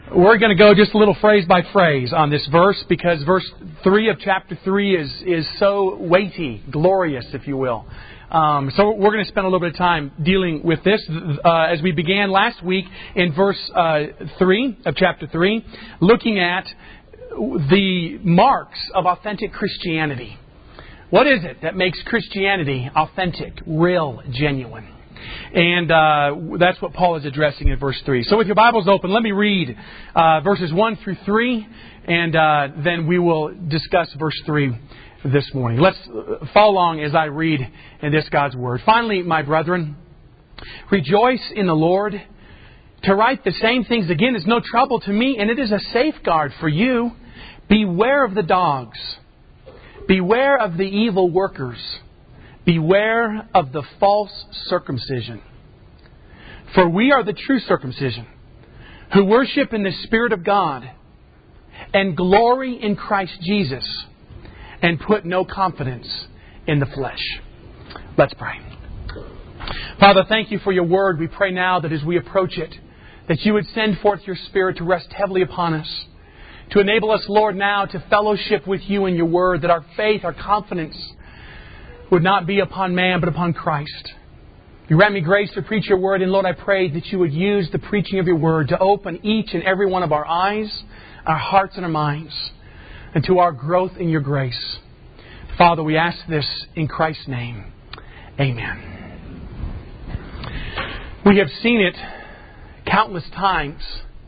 We're going to go just a little phrase by phrase on this verse because verse 3 of chapter 3 is so weighty, glorious, if you will. So we're going to spend a little bit of time dealing with this as we began last week in verse 3 of chapter 3, looking at the marks of authentic Christianity. What is it that makes Christianity authentic, real, genuine? And that's what Paul is addressing in verse 3. So with your Bibles open, let me read verses 1 through 3, and then we will discuss verse 3 this morning. Let's follow along as I read in this God's Word. Finally, my brethren, rejoice in the Lord. To write the same things again is no trouble to me, and it is a safeguard for you. Beware of the dogs. Beware of the evil workers. Beware of the false circumcision. For we are the true circumcision, who worship in the Spirit of God, and glory in Christ Jesus, and put no confidence in the flesh. Let's pray. Father, thank you for your word. We pray now that as we approach it, that you would send forth your Spirit to rest heavily upon us, to enable us, Lord, now to fellowship with you in your word, that our faith, our confidence would not be upon man, but upon Christ. You grant me grace to preach your word, and Lord, I pray that you would use the preaching of your word to open each and every one of our eyes, our hearts and our minds, and to our growth in your grace. Father, we ask this in Christ's name. Amen. We have seen it countless times.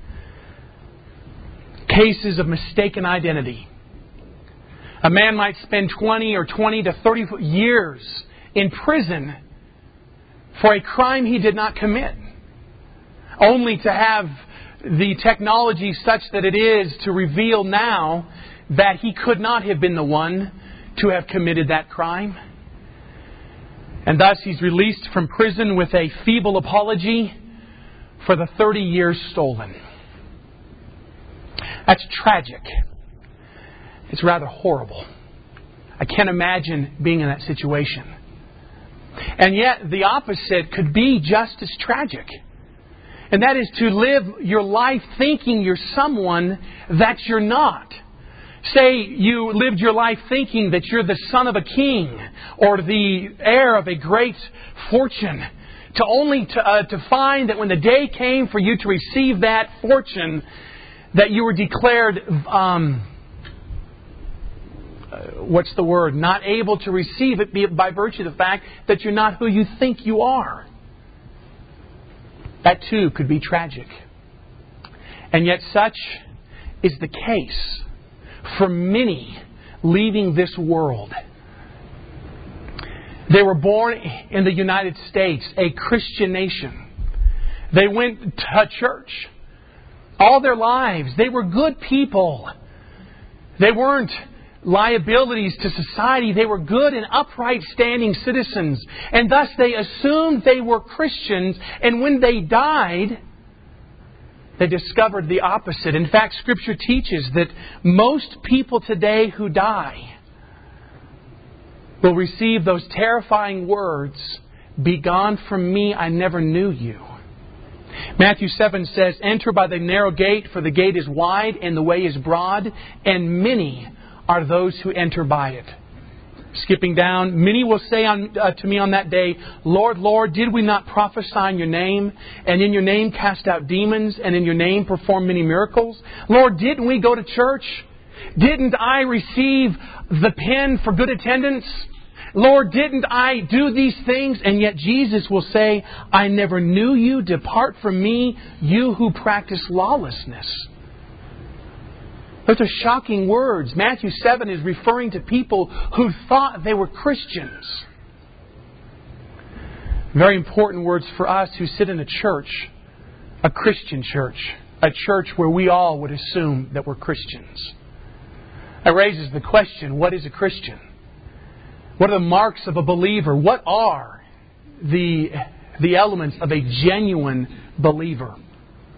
Cases of mistaken identity. A man might spend 20 to 30 years in prison for a crime he did not commit, only to have the technology such that it is to reveal now that he could not have been the one to have committed that crime. And thus he's released from prison with a feeble apology for the 30 years stolen. That's tragic. It's rather horrible. I can't imagine being in that situation. And yet the opposite could be just as tragic. And that is to live your life thinking you're someone that you're not. Say you lived your life thinking that you're the son of a king or the heir of a great fortune, to find that when the day came for you to receive that fortune, that you were declared not able to receive it by virtue of the fact that you're not who you think you are. That too could be tragic. And yet such is the case for many leaving this world. They were born in the United States, a Christian nation. They went to church all their lives. They were good people. They weren't liabilities to society. They were good and upright standing citizens. And thus they assumed they were Christians. And when they died, they discovered the opposite. In fact, Scripture teaches that most people today who die will receive those terrifying words, "Be gone from me, I never knew you." Matthew 7 says, "Enter by the narrow gate, for the gate is wide and the way is broad, and many are those who enter by it." Skipping down, "Many will say to me on that day, 'Lord, Lord, did we not prophesy in your name, and in your name cast out demons, and in your name perform many miracles? Lord, didn't we go to church? Didn't I receive the pen for good attendance? Lord, didn't I do these things?' And yet Jesus will say, 'I never knew you. Depart from me, you who practice lawlessness.'" Those are shocking words. Matthew 7 is referring to people who thought they were Christians. Very important words for us who sit in a church, a Christian church, a church where we all would assume that we're Christians. That raises the question, what is a Christian? What are the marks of a believer? What are the elements of a genuine believer?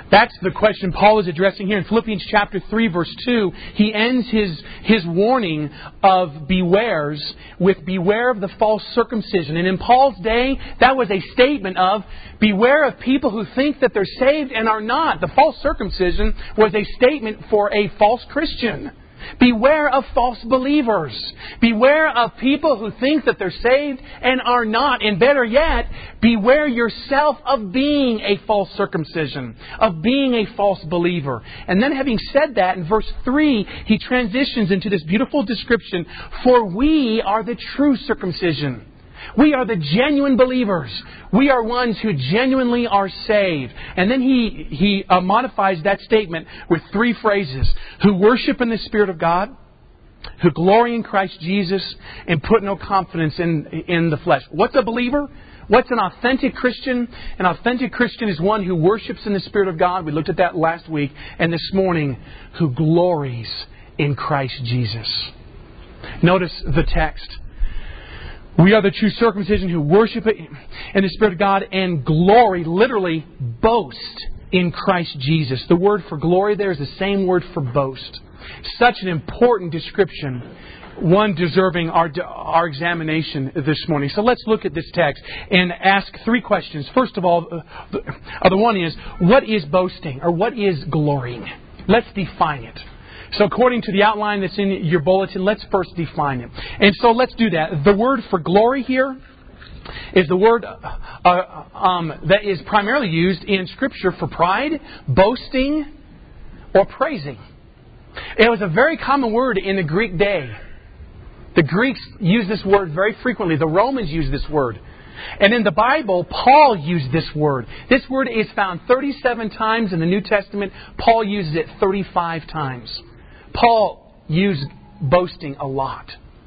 That's the question Paul is addressing here. In Philippians chapter 3, verse 2, he ends his warning of bewares with beware of the false circumcision. And in Paul's day, that was a statement of beware of people who think that they're saved and are not. The false circumcision was a statement for a false Christian. Beware of false believers. Beware of people who think that they're saved and are not. And better yet, beware yourself of being a false circumcision, of being a false believer. And then having said that, in verse 3, he transitions into this beautiful description, for we are the true circumcision. We are the genuine believers. We are ones who genuinely are saved. And then he modifies that statement with 3 phrases. Who worship in the Spirit of God, who glory in Christ Jesus, and put no confidence in the flesh. What's a believer? What's an authentic Christian? An authentic Christian is one who worships in the Spirit of God. We looked at that last week. And this morning, who glories in Christ Jesus. Notice the text. We are the true circumcision who worship in the Spirit of God and glory, literally boast in Christ Jesus. The word for glory there is the same word for boast. Such an important description, one deserving our examination this morning. So let's look at this text and ask 3 questions. First of all, the one is, what is boasting or what is glorying? Let's define it. So according to the outline that's in your bulletin, let's first define it. And so let's do that. The word for glory here is the word that is primarily used in Scripture for pride, boasting, or praising. It was a very common word in the Greek day. The Greeks used this word very frequently. The Romans used this word. And in the Bible, Paul used this word. This word is found 37 times in the New Testament. Paul uses it 35 times. Paul used boasting a lot.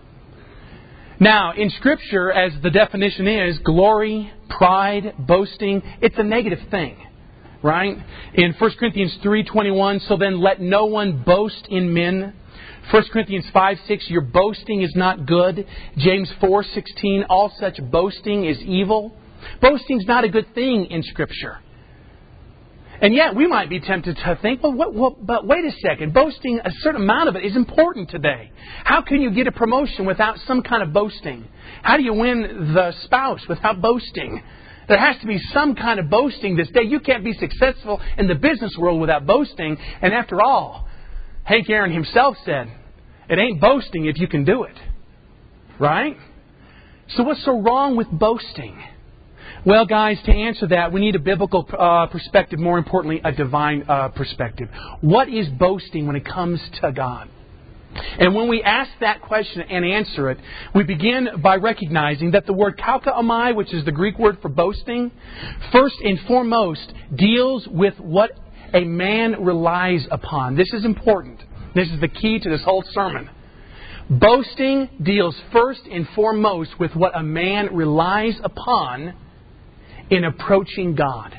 Now, in Scripture, as the definition is, glory, pride, boasting, it's a negative thing. Right? In 1 Corinthians 3:21, so then let no one boast in men. 1 Corinthians 5:6, your boasting is not good. James 4:16, all such boasting is evil. Boasting's not a good thing in Scripture. And yet we might be tempted to think, but wait a second, boasting, a certain amount of it is important today. How can you get a promotion without some kind of boasting? How do you win the spouse without boasting? There has to be some kind of boasting this day. You can't be successful in the business world without boasting. And after all, Hank Aaron himself said, it ain't boasting if you can do it. Right? So what's so wrong with boasting? Well, guys, to answer that, we need a biblical perspective. More importantly, a divine perspective. What is boasting when it comes to God? And when we ask that question and answer it, we begin by recognizing that the word kaukaomai, which is the Greek word for boasting, first and foremost deals with what a man relies upon. This is important. This is the key to this whole sermon. Boasting deals first and foremost with what a man relies upon in approaching God.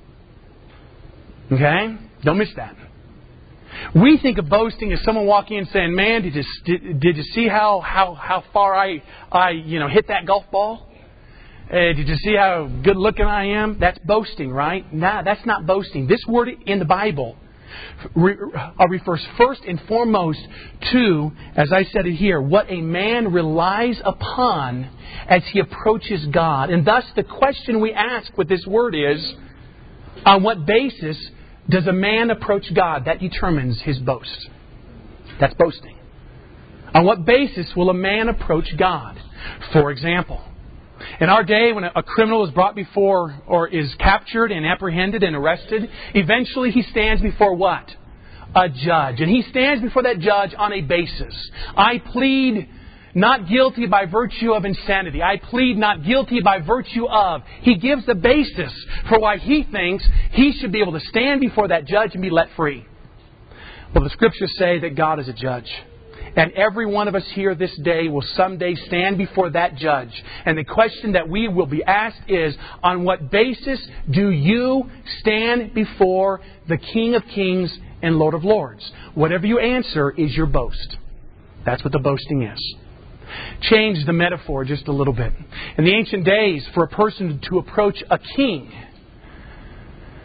Okay? Don't miss that. We think of boasting as someone walking in and saying, "Man, did you see how far I hit that golf ball? Did you see how good looking I am?" That's boasting, right? Nah, that's not boasting. This word in the Bible refers first and foremost to, as I said it here, what a man relies upon as he approaches God. And thus the question we ask with this word is, on what basis does a man approach God? That determines his boast. That's boasting. On what basis will a man approach God? For example, in our day, when a criminal is brought before or is captured and apprehended and arrested, eventually he stands before what? A judge. And he stands before that judge on a basis. I plead not guilty by virtue of insanity. I plead not guilty by virtue of. He gives the basis for why he thinks he should be able to stand before that judge and be let free. Well, the Scriptures say that God is a judge. And every one of us here this day will someday stand before that judge. And the question that we will be asked is, on what basis do you stand before the King of Kings and Lord of Lords? Whatever you answer is your boast. That's what the boasting is. Change the metaphor just a little bit. In the ancient days, for a person to approach a king,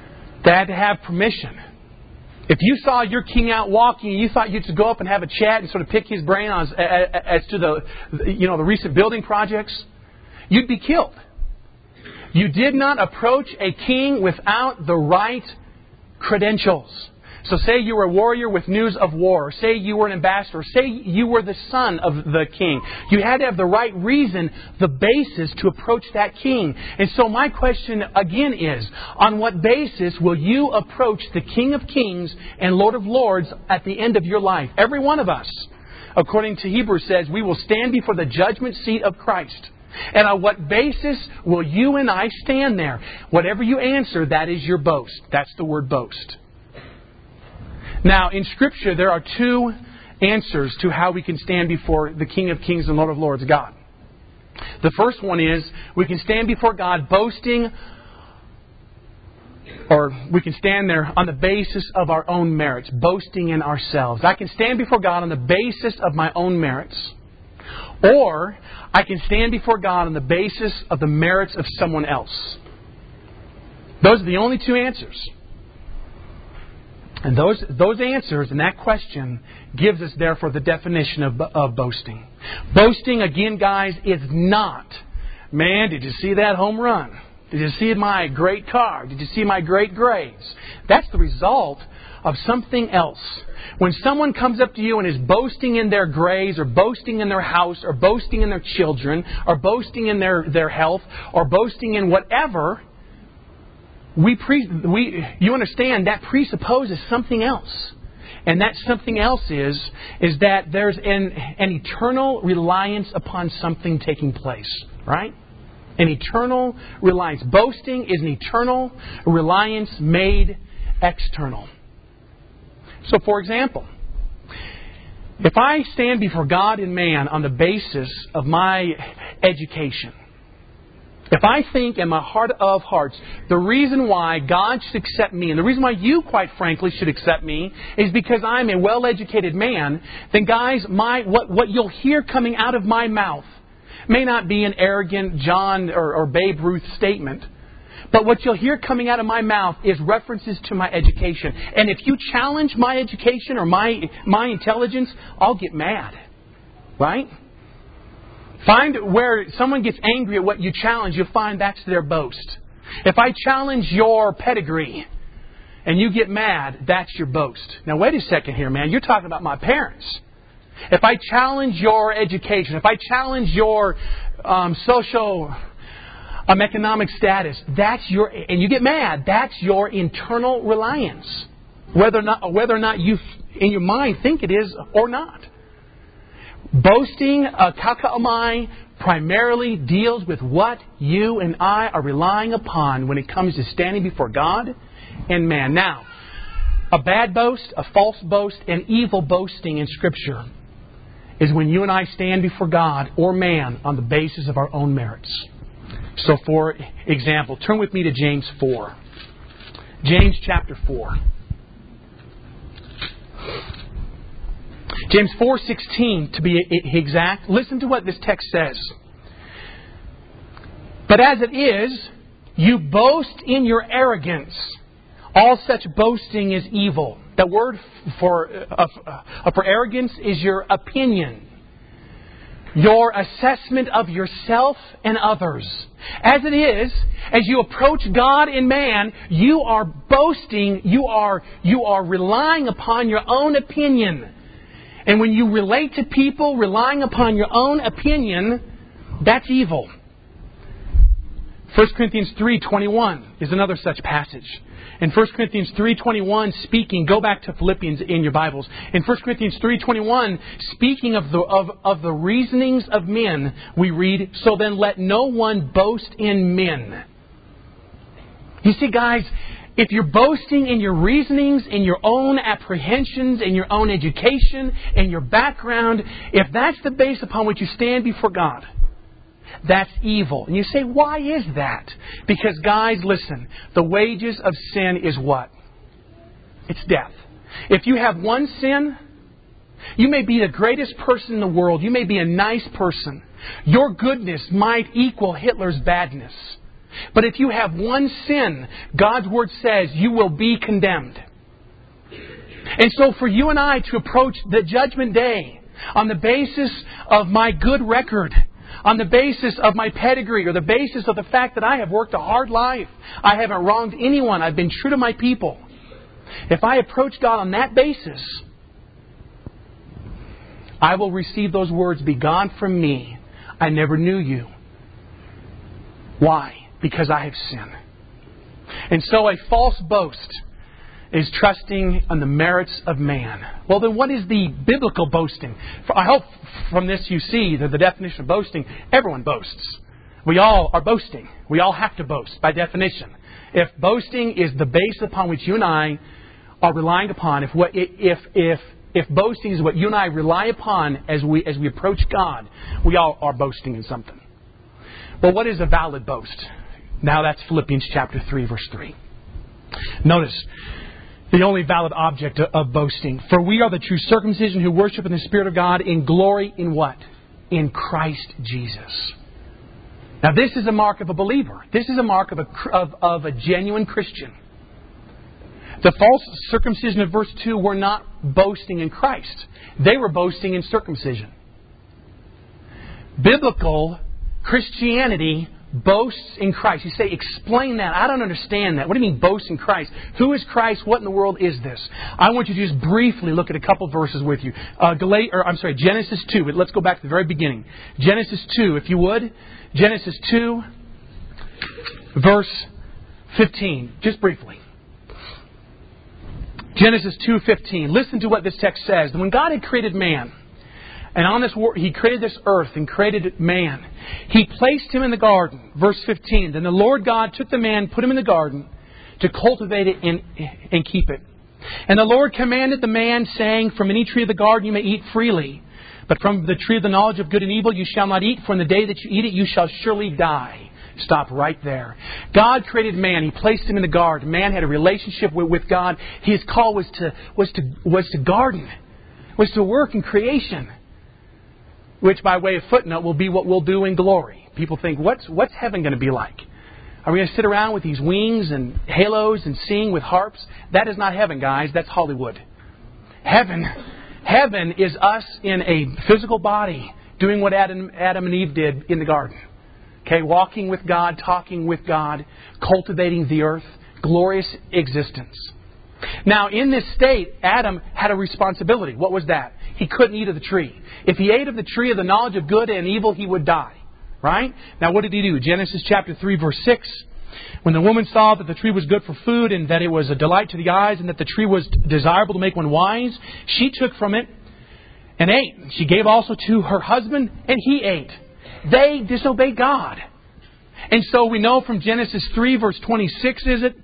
They had to have permission. If you saw your king out walking and you thought you'd go up and have a chat and sort of pick his brain as to the recent building projects, you'd be killed. You did not approach a king without the right credentials. So say you were a warrior with news of war. Say you were an ambassador. Say you were the son of the king. You had to have the right reason, the basis to approach that king. And so my question again is, on what basis will you approach the King of Kings and Lord of Lords at the end of your life? Every one of us, according to Hebrews, says we will stand before the judgment seat of Christ. And on what basis will you and I stand there? Whatever you answer, that is your boast. That's the word boast. Now, in Scripture, there are two answers to how we can stand before the King of Kings and Lord of Lords, God. The first one is we can stand before God boasting, or we can stand there on the basis of our own merits, boasting in ourselves. I can stand before God on the basis of my own merits. Or I can stand before God on the basis of the merits of someone else. Those are the only two answers. And those answers and that question gives us, therefore, the definition of boasting. Boasting, again, guys, is not, man, did you see that home run? Did you see my great car? Did you see my great grades? That's the result of something else. When someone comes up to you and is boasting in their grades, or boasting in their house, or boasting in their children, or boasting in their health, or boasting in whatever, you understand that presupposes something else. And that something else is that there's an eternal reliance upon something taking place. Right? An eternal reliance. Boasting is an eternal reliance made external. So, for example, if I stand before God and man on the basis of my education, if I think in my heart of hearts, the reason why God should accept me, and the reason why you, quite frankly, should accept me, is because I'm a well-educated man, then guys, what you'll hear coming out of my mouth may not be an arrogant John or Babe Ruth statement, but what you'll hear coming out of my mouth is references to my education. And if you challenge my education or my intelligence, I'll get mad. Right? Find where someone gets angry at what you challenge, you'll find that's their boast. If I challenge your pedigree and you get mad, that's your boast. Now wait a second here, man. You're talking about my parents. If I challenge your education, if I challenge your social economic status, and you get mad, that's your internal reliance. Whether or not you in your mind think it is or not. Boasting, kaka'amai, primarily deals with what you and I are relying upon when it comes to standing before God and man. Now, a bad boast, a false boast, and evil boasting in Scripture is when you and I stand before God or man on the basis of our own merits. So, for example, turn with me to James 4. James chapter 4. James 4:16, to be exact. Listen to what this text says. But as it is, you boast in your arrogance. All such boasting is evil. The word for arrogance is your opinion. Your assessment of yourself and others. As it is, as you approach God and man, you are boasting, you are relying upon your own opinion. And when you relate to people relying upon your own opinion, that's evil. 1 Corinthians 3:21 is another such passage. In 1 Corinthians 3:21, speaking, go back to Philippians in your Bibles. In 1 Corinthians 3:21, speaking of the reasonings of men, we read, so then let no one boast in men. You see, guys, if you're boasting in your reasonings, in your own apprehensions, in your own education, in your background, if that's the base upon which you stand before God, that's evil. And you say, why is that? Because, guys, listen, the wages of sin is what? It's death. If you have one sin, you may be the greatest person in the world. You may be a nice person. Your goodness might equal Hitler's badness. But if you have one sin, God's Word says you will be condemned. And so for you and I to approach the judgment day on the basis of my good record, on the basis of my pedigree, or the basis of the fact that I have worked a hard life, I haven't wronged anyone, I've been true to my people. If I approach God on that basis, I will receive those words, "Be gone from me, I never knew you." Why? Because I have sinned. And so a false boast is trusting on the merits of man. Well, then what is the biblical boasting? I hope from this you see that the definition of boasting, everyone boasts. We all are boasting. We all have to boast by definition. If boasting is the base upon which you and I are relying upon, if boasting is what you and I rely upon as we approach God, we all are boasting in something. Well, what is a valid boast? Now that's Philippians chapter 3, verse 3. Notice the only valid object of boasting. For we are the true circumcision who worship in the Spirit of God in glory in what? In Christ Jesus. Now this is a mark of a believer. This is a mark of a genuine Christian. The false circumcision of verse 2 were not boasting in Christ. They were boasting in circumcision. Biblical Christianity boasts in Christ. You say, explain that. I don't understand that. What do you mean boast in Christ? Who is Christ? What in the world is this? I want you to just briefly look at a couple verses with you. Genesis 2. Let's go back to the very beginning. Genesis 2, if you would. Genesis 2, verse 15. Just briefly. Genesis 2:15. Listen to what this text says. When God had created man, and on this world, He created this earth and created man, He placed him in the garden. Verse 15. Then the Lord God took the man, put him in the garden to cultivate it and keep it. And the Lord commanded the man, saying, From any tree of the garden you may eat freely, but from the tree of the knowledge of good and evil you shall not eat, for in the day that you eat it you shall surely die. Stop right there. God created man. He placed him in the garden. Man had a relationship with God. His call was to garden, was to work in creation, which by way of footnote will be what we'll do in glory. People think, what's heaven going to be like? Are we going to sit around with these wings and halos and sing with harps? That is not heaven, guys. That's Hollywood. Heaven is us in a physical body doing what Adam and Eve did in the garden. Okay, walking with God, talking with God, cultivating the earth, glorious existence. Now, in this state, Adam had a responsibility. What was that? He couldn't eat of the tree. If he ate of the tree of the knowledge of good and evil, he would die. Right? Now, what did he do? Genesis chapter 3, verse 6. When the woman saw that the tree was good for food and that it was a delight to the eyes and that the tree was desirable to make one wise, she took from it and ate. She gave also to her husband, and he ate. They disobeyed God. And so we know from Genesis 3, verse 26,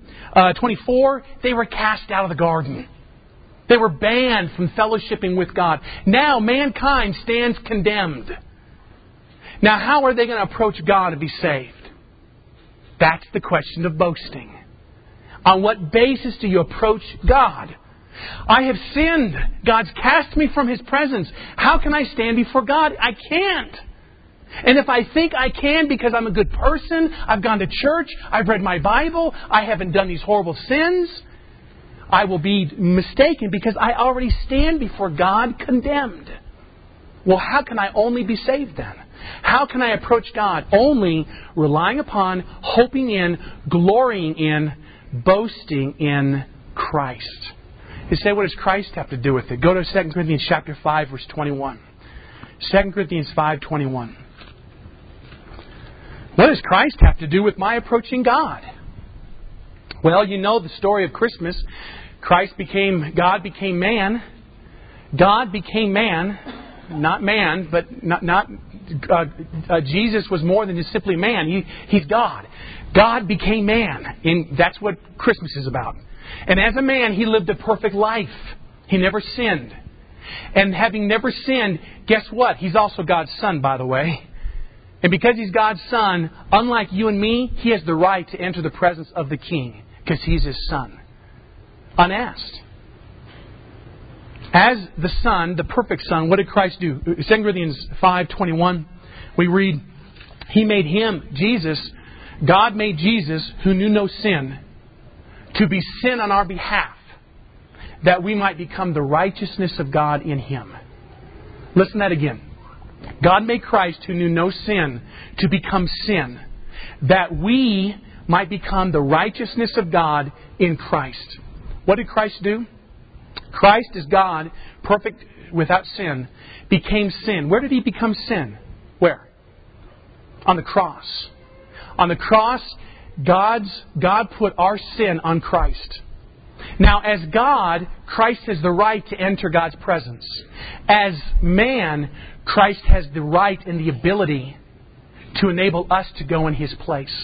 24, they were cast out of the garden. They were banned from fellowshipping with God. Now mankind stands condemned. Now how are they going to approach God and be saved? That's the question of boasting. On what basis do you approach God? I have sinned. God's cast me from His presence. How can I stand before God? I can't. And if I think I can because I'm a good person, I've gone to church, I've read my Bible, I haven't done these horrible sins, I will be mistaken because I already stand before God condemned. Well, how can I only be saved then? How can I approach God? Only relying upon, hoping in, glorying in, boasting in Christ. You say, what does Christ have to do with it? Go to 2 Corinthians chapter 5, verse 21. 2 Corinthians 5:21. What does Christ have to do with my approaching God? Well, you know the story of Christmas. God became man. God became man. Not man, but Jesus was more than just simply man. He's God. God became man. And that's what Christmas is about. And as a man, He lived a perfect life. He never sinned. And having never sinned, guess what? He's also God's Son, by the way. And because He's God's Son, unlike you and me, He has the right to enter the presence of the King because He's His Son. Unasked. As the Son, the perfect Son, what did Christ do? 2 Corinthians 5:21, we read, He made Him, Jesus, God made Jesus, who knew no sin, to be sin on our behalf, that we might become the righteousness of God in Him. Listen to that again. God made Christ, who knew no sin, to become sin, that we might become the righteousness of God in Christ. What did Christ do? Christ, as God, perfect without sin, became sin. Where did He become sin? Where? On the cross. On the cross, God put our sin on Christ. Now, as God, Christ has the right to enter God's presence. As man, Christ has the right and the ability to enable us to go in His place.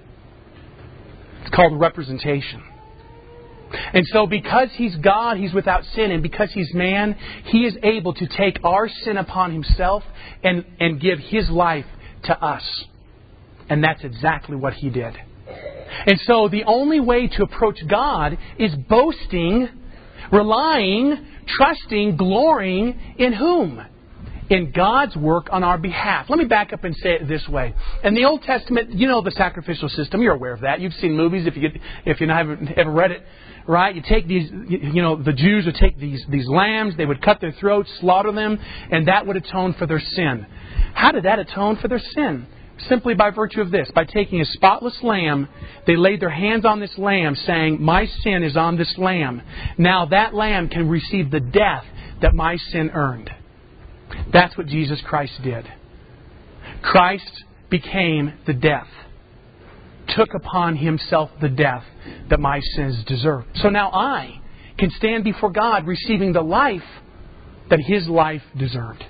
It's called representation. And so because He's God, He's without sin, and because He's man, He is able to take our sin upon Himself and give His life to us. And that's exactly what He did. And so the only way to approach God is boasting, relying, trusting, glorying in whom? In God's work on our behalf. Let me back up and say it this way. In the Old Testament, you know the sacrificial system. You're aware of that. You've seen movies if you haven't ever read it. Right? You take these, the Jews would take these lambs, they would cut their throats, slaughter them, and that would atone for their sin. How did that atone for their sin? Simply by virtue of this. By taking a spotless lamb, they laid their hands on this lamb, saying, "My sin is on this lamb. Now that lamb can receive the death that my sin earned." That's what Jesus Christ did. Christ became the death. Took upon Himself the death that my sins deserve. So now I can stand before God receiving the life that His life deserved.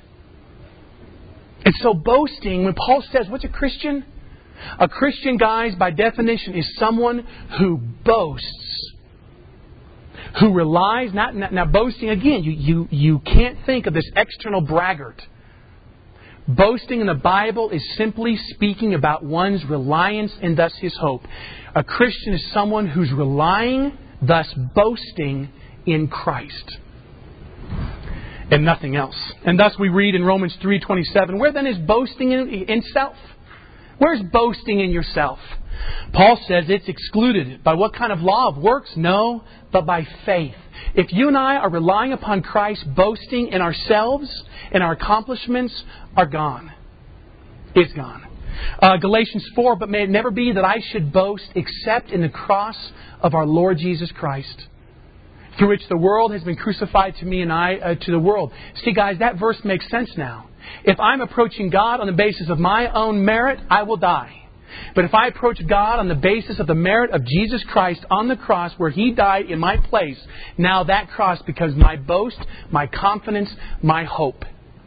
And so boasting, when Paul says, what's a Christian? A Christian, guys, by definition, is someone who boasts. Who relies, now boasting, again, you can't think of this external braggart. Boasting in the Bible is simply speaking about one's reliance and thus his hope. A Christian is someone who's relying, thus boasting in Christ. And nothing else. And thus we read in Romans 3:27, where then is boasting in self? Where's boasting in yourself? Paul says it's excluded. By what kind of law of works? No, but by faith. If you and I are relying upon Christ, boasting in ourselves and our accomplishments are gone. Is gone. Galatians 4, but may it never be that I should boast except in the cross of our Lord Jesus Christ, through which the world has been crucified to me and I to the world. See, guys, that verse makes sense now. If I'm approaching God on the basis of my own merit, I will die. But if I approach God on the basis of the merit of Jesus Christ on the cross where He died in my place, now that cross becomes my boast, my confidence, my hope.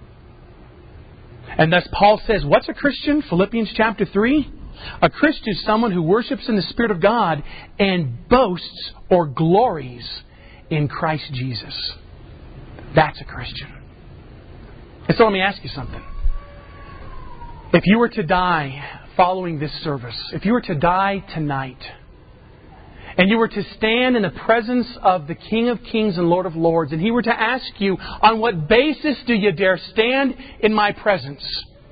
And thus Paul says, what's a Christian? Philippians chapter 3. A Christian is someone who worships in the Spirit of God and boasts or glories in Christ Jesus. That's a Christian. And so let me ask you something. If you were to die following this service, if you were to die tonight, and you were to stand in the presence of the King of Kings and Lord of Lords, and He were to ask you, on what basis do you dare stand in my presence?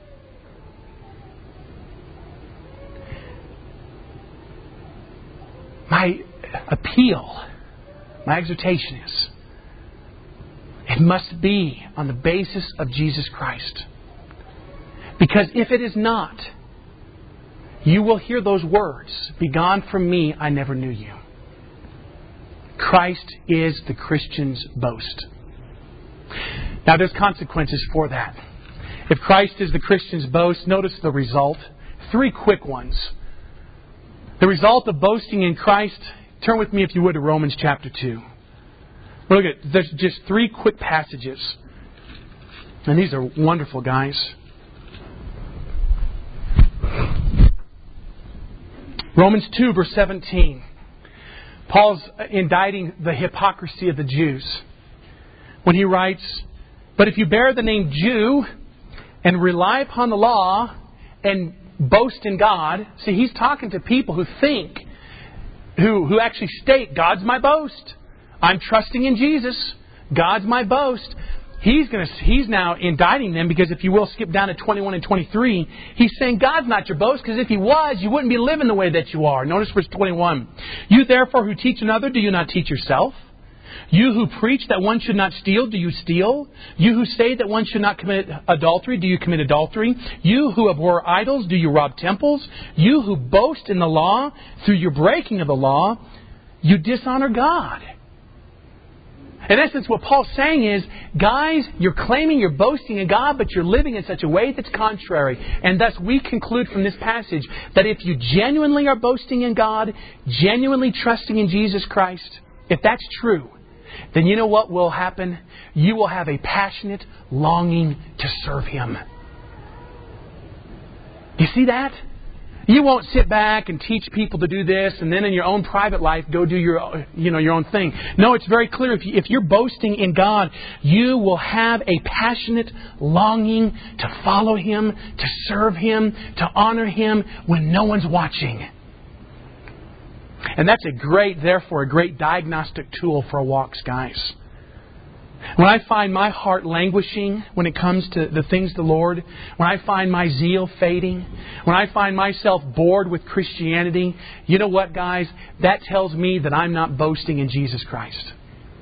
My appeal, my exhortation is, it must be on the basis of Jesus Christ. Because if it is not, you will hear those words, "Begone from me, I never knew you." Christ is the Christian's boast. Now there's consequences for that. If Christ is the Christian's boast, notice the result. 3 quick ones. The result of boasting in Christ, turn with me if you would to Romans chapter 2. Look at, there's just 3 quick passages. And these are wonderful, guys. Romans 2, verse 17. Paul's indicting the hypocrisy of the Jews when he writes, "But if you bear the name Jew and rely upon the law and boast in God," see, he's talking to people who think, who actually state, God's my boast. I'm trusting in Jesus. God's my boast. he's now indicting them because if you will skip down to 21 and 23, he's saying God's not your boast because if He was, you wouldn't be living the way that you are. Notice verse 21. You therefore who teach another, do you not teach yourself? You who preach that one should not steal, do you steal? You who say that one should not commit adultery, do you commit adultery? You who abhor idols, do you rob temples? You who boast in the law, through your breaking of the law, you dishonor God. In essence, what Paul's saying is, guys, you're claiming you're boasting in God, but you're living in such a way that's contrary. And thus we conclude from this passage that if you genuinely are boasting in God, genuinely trusting in Jesus Christ, if that's true, then you know what will happen? You will have a passionate longing to serve Him. You see that? You won't sit back and teach people to do this and then in your own private life go do your own thing. No, it's very clear. If you're boasting in God, you will have a passionate longing to follow Him, to serve Him, to honor Him when no one's watching. And that's therefore a great diagnostic tool for our walks, guys. When I find my heart languishing when it comes to the things of the Lord, when I find my zeal fading, when I find myself bored with Christianity, you know what, guys? That tells me that I'm not boasting in Jesus Christ.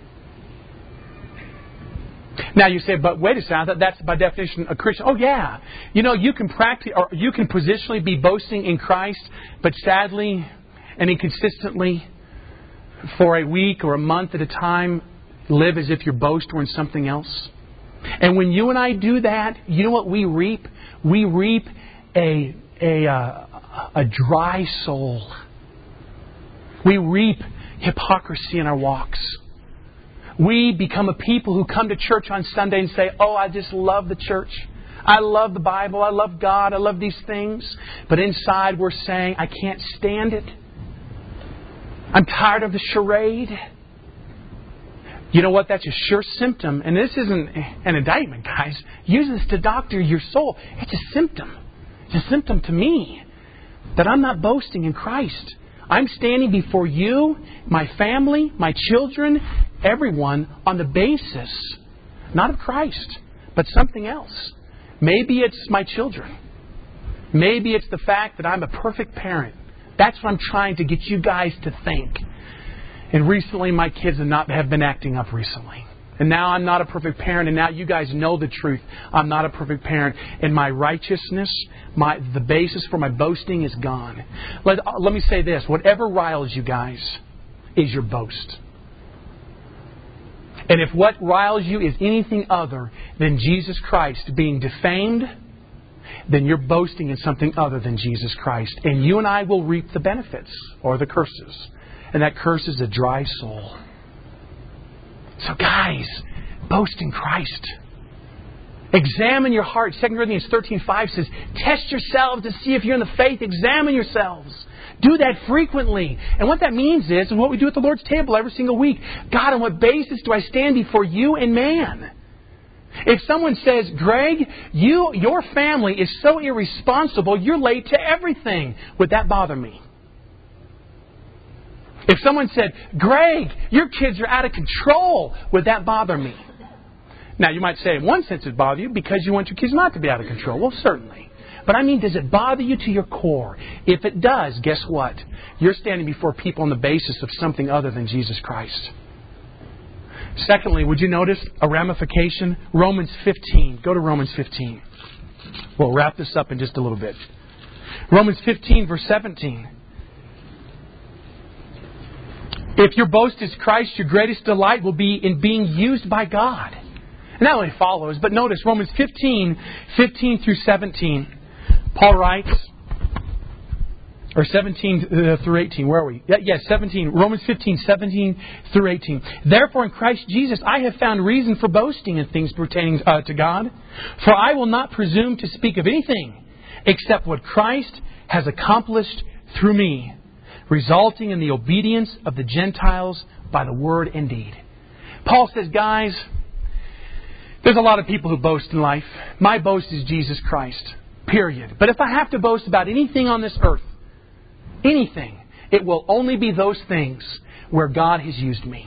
Now you say, but wait a second, that's by definition a Christian. Oh yeah. You can positionally be boasting in Christ, but sadly and inconsistently for a week or a month at a time live as if your boast were in something else. And when you and I do that, you know what we reap? We reap a dry soul. We reap hypocrisy in our walks. We become a people who come to church on Sunday and say, oh, I just love the church. I love the Bible. I love God. I love these things. But inside we're saying, I can't stand it. I'm tired of the charade. You know what? That's a sure symptom. And this isn't an indictment, guys. Use this to doctor your soul. It's a symptom. It's a symptom to me that I'm not boasting in Christ. I'm standing before you, my family, my children, everyone on the basis, not of Christ, but something else. Maybe it's my children. Maybe it's the fact that I'm a perfect parent. That's what I'm trying to get you guys to think. And recently my kids have been acting up recently. And now I'm not a perfect parent, and now you guys know the truth. I'm not a perfect parent. And my righteousness, the basis for my boasting is gone. Let me say this. Whatever riles you guys is your boast. And if what riles you is anything other than Jesus Christ being defamed, then you're boasting in something other than Jesus Christ. And you and I will reap the benefits or the curses. And that curse is a dry soul. So guys, boast in Christ. Examine your heart. 2 Corinthians 13:5 says, test yourselves to see if you're in the faith. Examine yourselves. Do that frequently. And what that means is, and what we do at the Lord's table every single week, God, on what basis do I stand before you and man? If someone says, Greg, your family is so irresponsible, you're late to everything, would that bother me? If someone said, Greg, your kids are out of control, would that bother me? Now, you might say, in one sense it bother you because you want your kids not to be out of control. Well, certainly. But I mean, does it bother you to your core? If it does, guess what? You're standing before people on the basis of something other than Jesus Christ. Secondly, would you notice a ramification? Romans 15. Go to Romans 15. We'll wrap this up in just a little bit. Romans 15, verse 17. If your boast is Christ, your greatest delight will be in being used by God. And that only follows, but notice Romans 15 through 17. Paul writes, or 17 through 18, where are we? Yes, 17. Romans 15, 17 through 18. Therefore in Christ Jesus I have found reason for boasting in things pertaining to God. For I will not presume to speak of anything except what Christ has accomplished through me, resulting in the obedience of the Gentiles by the word and deed. Paul says, guys, there's a lot of people who boast in life. My boast is Jesus Christ, period. But if I have to boast about anything on this earth, anything, it will only be those things where God has used me.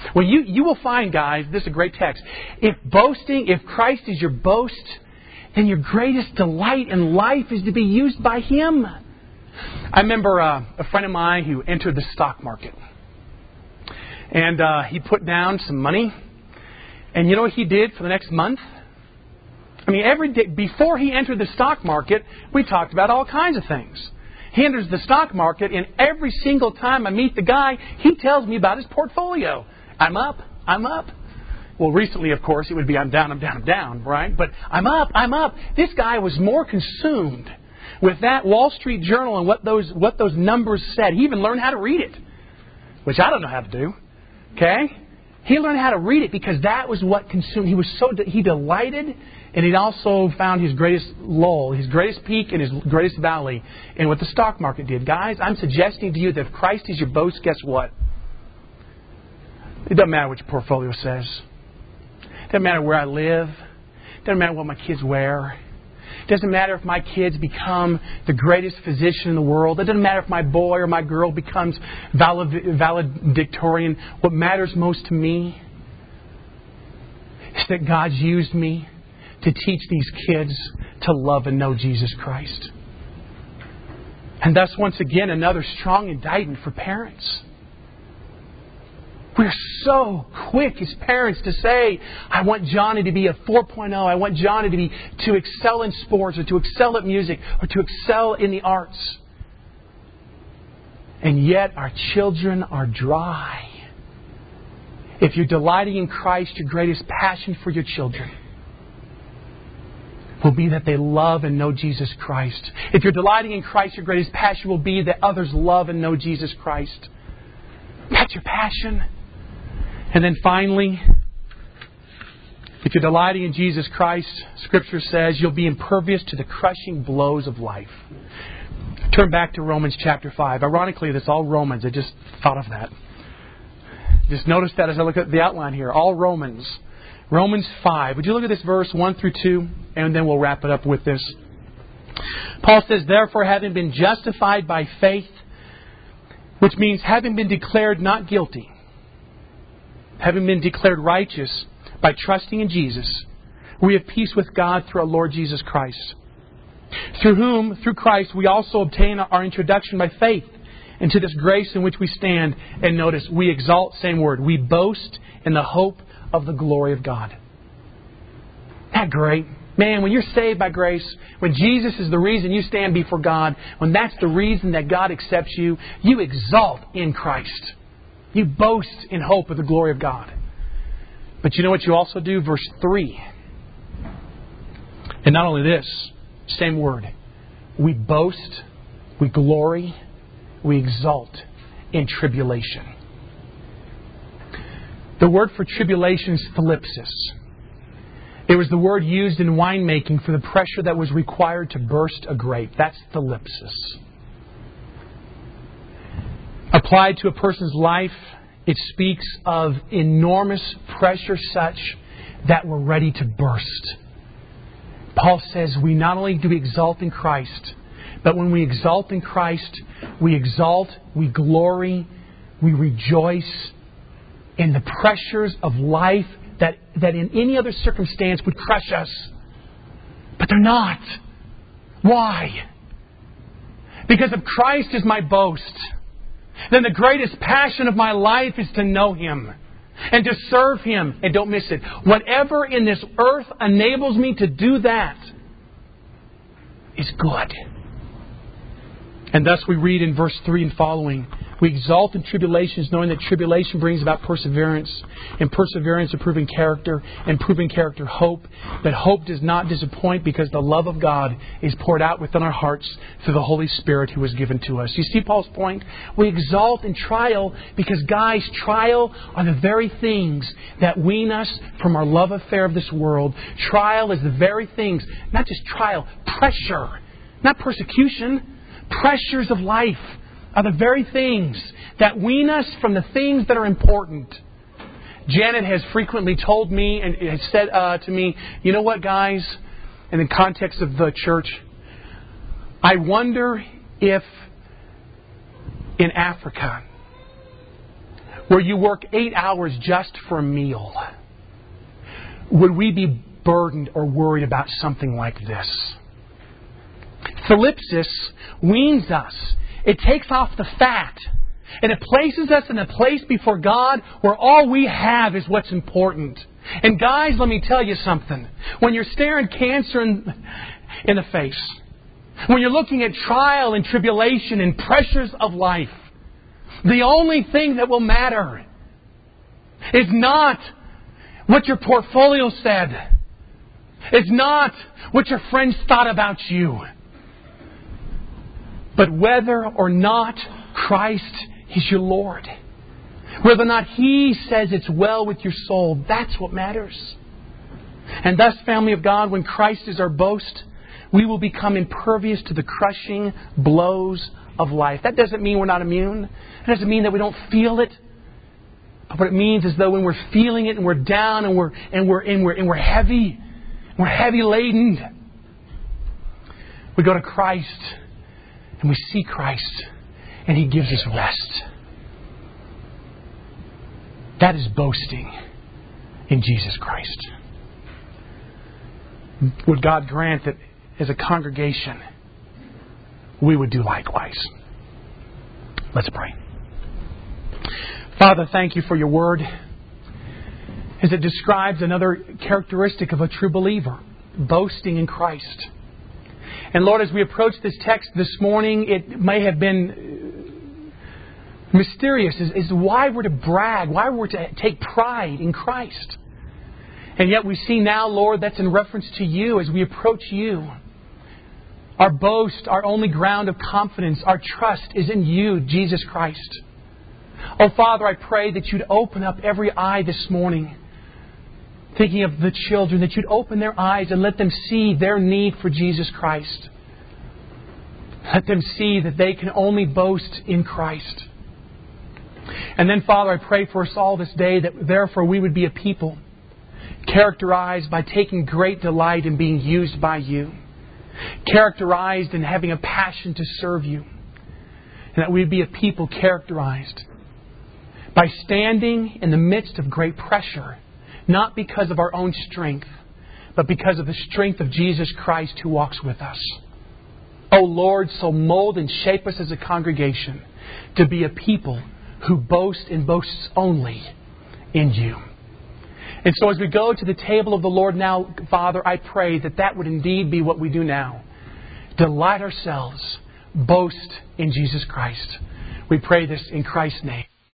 Well, you will find, guys, this is a great text. If Christ is your boast, then your greatest delight in life is to be used by Him. I remember a friend of mine who entered the stock market. And he put down some money. And you know what he did for the next month? I mean, every day before he entered the stock market, we talked about all kinds of things. He enters the stock market, and every single time I meet the guy, he tells me about his portfolio. I'm up. Well, recently, of course, it would be I'm down, right? But I'm up. This guy was more consumed with that Wall Street Journal and what those numbers said. He even learned how to read it, which I don't know how to do. Okay? He learned how to read it because that was what consumed. He delighted, and he also found his greatest lull, his greatest peak, and his greatest valley in what the stock market did. Guys, I'm suggesting to you that if Christ is your boast, guess what? It doesn't matter what your portfolio says. It doesn't matter where I live. It doesn't matter what my kids wear. It doesn't matter if my kids become the greatest physician in the world. It doesn't matter if my boy or my girl becomes valedictorian. What matters most to me is that God's used me to teach these kids to love and know Jesus Christ. And that's once again another strong indictment for parents. We're so quick as parents to say, I want Johnny to be a 4.0. I want Johnny to excel in sports or to excel at music or to excel in the arts. And yet our children are dry. If you're delighting in Christ, your greatest passion for your children will be that they love and know Jesus Christ. If you're delighting in Christ, your greatest passion will be that others love and know Jesus Christ. That's your passion. And then finally, if you're delighting in Jesus Christ, Scripture says you'll be impervious to the crushing blows of life. Turn back to Romans chapter 5. Ironically, that's all Romans. I just thought of that. Just notice that as I look at the outline here. All Romans. Romans 5. Would you look at this verse 1 through 2? And then we'll wrap it up with this. Paul says, therefore, having been justified by faith, which means having been declared not guilty, having been declared righteous by trusting in Jesus, we have peace with God through our Lord Jesus Christ, through whom, through Christ, we also obtain our introduction by faith into this grace in which we stand. And notice, we exalt, same word, we boast in the hope of the glory of God. Isn't that great? Man, when you're saved by grace, when Jesus is the reason you stand before God, when that's the reason that God accepts you, you exalt in Christ. You boast in hope of the glory of God. But you know what you also do? Verse 3. And not only this, same word. We boast, we glory, we exult in tribulation. The word for tribulation is thlipsis. It was the word used in winemaking for the pressure that was required to burst a grape. That's thlipsis. Applied to a person's life, it speaks of enormous pressure such that we're ready to burst. Paul says we not only do we exalt in Christ, but when we exalt in Christ, we exalt, we glory, we rejoice in the pressures of life that in any other circumstance would crush us. But they're not. Why? Because if Christ is my boast, then the greatest passion of my life is to know Him and to serve Him. And don't miss it. Whatever in this earth enables me to do that is good. And thus we read in verse 3 and following, we exalt in tribulations, knowing that tribulation brings about perseverance, and perseverance, approving character, and proving character, hope. But hope does not disappoint because the love of God is poured out within our hearts through the Holy Spirit who was given to us. You see Paul's point? We exalt in trial because, guys, trial are the very things that wean us from our love affair of this world. Trial is the very things, not just trial, pressure, not persecution. Pressures of life are the very things that wean us from the things that are important. Janet has frequently told me and has said to me, you know what, guys, in the context of the church, I wonder if in Africa, where you work 8 hours just for a meal, would we be burdened or worried about something like this? Thalipsis weans us. It takes off the fat. And it places us in a place before God where all we have is what's important. And guys, let me tell you something. When you're staring cancer in the face, when you're looking at trial and tribulation and pressures of life, the only thing that will matter is not what your portfolio said. It's not what your friends thought about you. But whether or not Christ is your Lord. Whether or not He says it's well with your soul, that's what matters. And thus, family of God, when Christ is our boast, we will become impervious to the crushing blows of life. That doesn't mean we're not immune. It doesn't mean that we don't feel it. But what it means is, though, when we're feeling it and we're down and we're heavy laden, we go to Christ and we see Christ and He gives us rest. That is boasting in Jesus Christ. Would God grant that as a congregation we would do likewise? Let's pray. Father, thank You for Your Word as it describes another characteristic of a true believer, boasting in Christ. And Lord, as we approach this text this morning, it may have been mysterious as to why we're to brag, why we're to take pride in Christ. And yet we see now, Lord, that's in reference to You as we approach You. Our boast, our only ground of confidence, our trust is in You, Jesus Christ. Oh, Father, I pray that You'd open up every eye this morning, thinking of the children, that You'd open their eyes and let them see their need for Jesus Christ. Let them see that they can only boast in Christ. And then, Father, I pray for us all this day that therefore we would be a people characterized by taking great delight in being used by You, characterized in having a passion to serve You, and that we'd be a people characterized by standing in the midst of great pressure, not because of our own strength, but because of the strength of Jesus Christ who walks with us. Oh Lord, so mold and shape us as a congregation to be a people who boast and boasts only in You. And so as we go to the table of the Lord now, Father, I pray that that would indeed be what we do now. Delight ourselves, boast in Jesus Christ. We pray this in Christ's name.